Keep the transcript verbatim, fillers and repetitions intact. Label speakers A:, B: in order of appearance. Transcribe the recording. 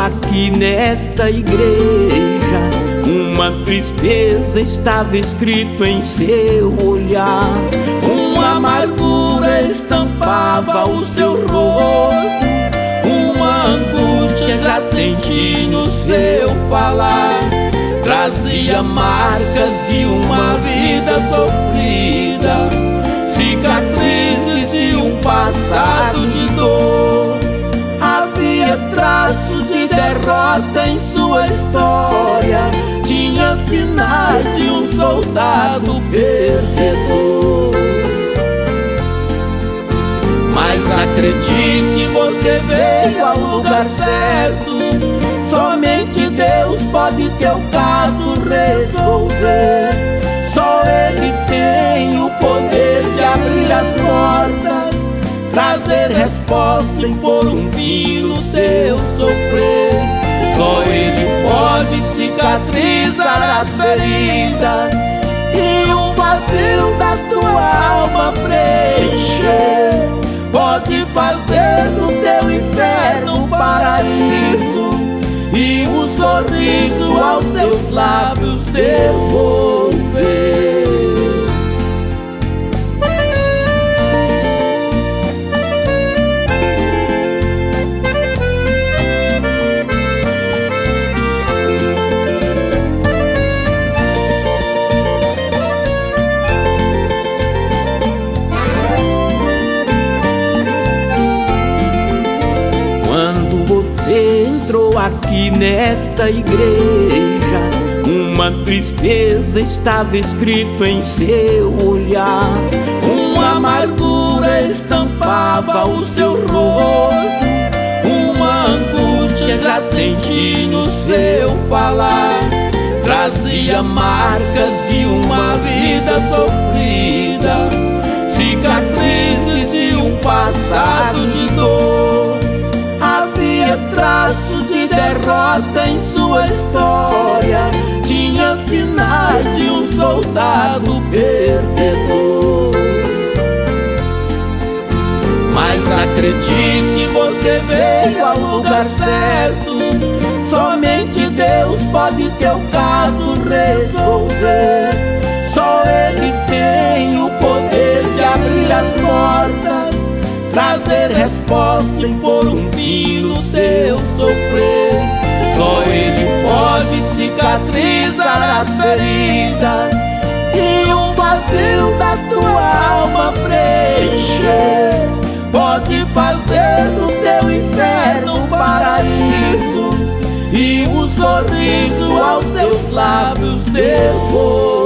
A: aqui nesta igreja, uma tristeza estava escrito em seu olhar, uma amargura estampava o seu rosto, uma angústia já senti no seu falar, trazia marcas de uma vida sofrida, cicatrizes de um passado de dor. Havia traços de derrota em sua história, tinha sinais de um soldado perdedor. Mas acredite, você veio ao lugar certo, somente Deus pode teu caso resolver. Só Ele tem o poder de abrir as portas, trazer resposta e pôr um fim no seu sofrer. Só Ele pode cicatrizar as feridas e o vazio da tua alma preencher. Pode fazer do teu inferno um paraíso e um sorriso aos teus lábios devolver. Quando você entrou aqui nesta igreja, uma tristeza estava escrito em seu olhar, uma amargura estampava o seu rosto, uma angústia já senti no seu falar, trazia marcas de uma vida sofrida, cicatrizes de um passado de dor. Havia traços de derrota em sua história, tinha sinais de um soldado perdedor. Mas acredite, você veio ao lugar certo, somente Deus pode teu caso resolver. Só Ele tem o poder de abrir as portas, trazer resposta e pôr um fim no seu sofrer. Só Ele pode cicatrizar as feridas e um vazio da tua alma preencher. Pode fazer do teu inferno um paraíso e um sorriso aos teus lábios devolver.